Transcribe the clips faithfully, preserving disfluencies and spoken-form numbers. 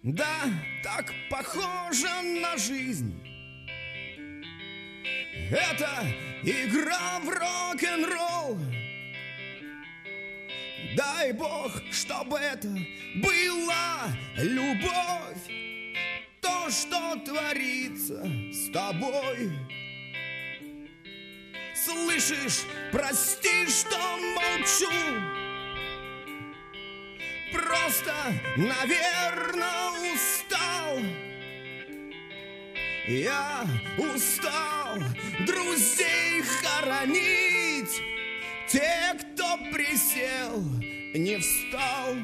Да, так похоже на жизнь. Это игра в рок-н-ролл. Дай Бог, чтобы это была любовь. То, что творится с тобой. Слышишь, прости, что молчу. Просто, наверное, устал. Я устал друзей хоронить. Те, кто присел, не встал.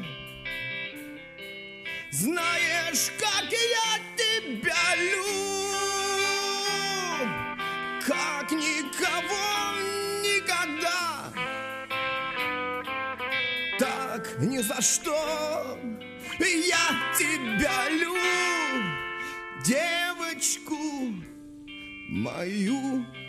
Знаешь, как я тебя люблю, как никого никогда. Так ни за что я тебя люблю, девочку мою.